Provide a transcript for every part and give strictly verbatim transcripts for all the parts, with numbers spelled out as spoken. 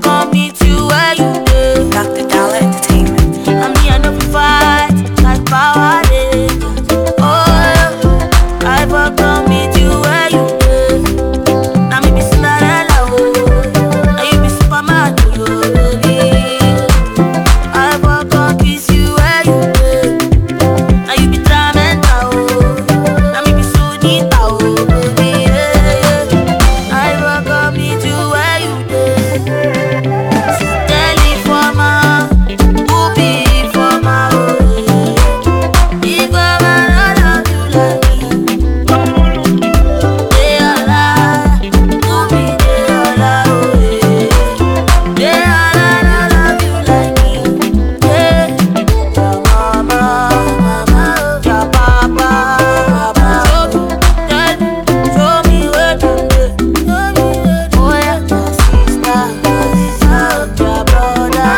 come meet you where you live. Doctor Dollar Entertainment. I mean, I know we fight like power rangers. Oh, yeah. I will come meet you where you live. Now me be Cinderella, oh, and you be Superman, oh, baby. I will come kiss you where you live. Now you be Dramenta, oh, now me be Sunita, oh, baby. Yeah, yeah. I will come meet you where you live. Teleformer, who be for my oh, if I love you like me, they all lie, who be they all lie, oh, they all lie, love you like me, yeah. Your mama, mama, your papa, papa, show me, show me where to be, oh yeah, my sister, my sister, your brother,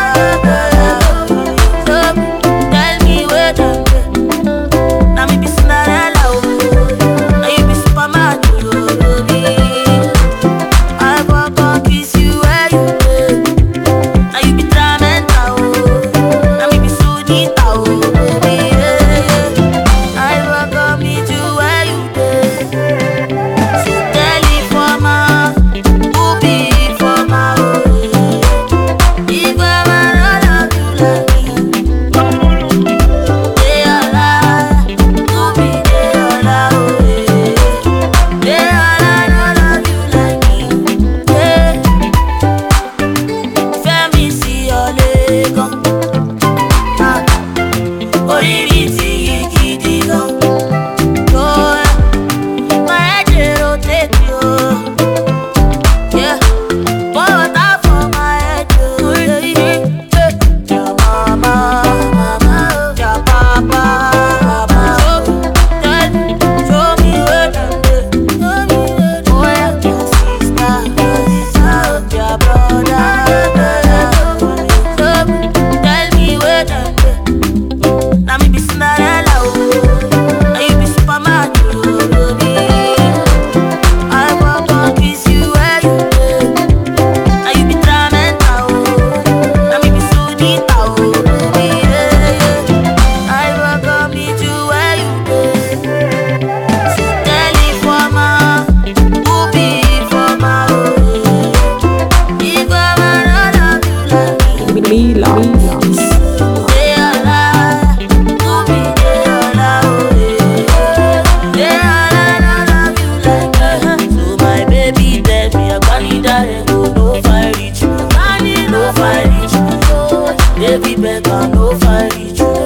show me, tell me where to be. Now me be Cinderella, oh, now you be Superman, oh, baby. I walk on kiss you where you live. Now you be Dramenta, oh, now me be Sunita, oh, baby. Yeah, yeah. I walk on meet you where you live. So Teleformer, who be for my oh, if I love you like me, they all lie, who be they all lie, oh, they all lie, love you like me, yeah. Fẹ́mi sí ọ̀lẹ́gàn, ah, orí mi ti yí gidi gan, oh, yeah. My head dey rotate, oh, yeah. Pour water for my head, oh, yeah, yeah, yeah. Your mama, mama, your papa, papa, show me, tell me, show me where them dey. Oh yeah, your sister, your sister, your brother, show me, tell me where them dey. Now me be Cinderella, oh, and you be Superman, oh, baby. I walk on kiss you where you live. Now you be Dramenta, oh, now me be Sunita, oh, baby. Yeah, yeah. I walk on meet you where you live. So Teleformer, who be for my oh, if I love you like me, Milan. they all lie, who be they all lie, oh, they all lie, love you like me. So my baby tell me I can't need that, go no fight reach you, no fight reach you, baby beg I no fight reach you.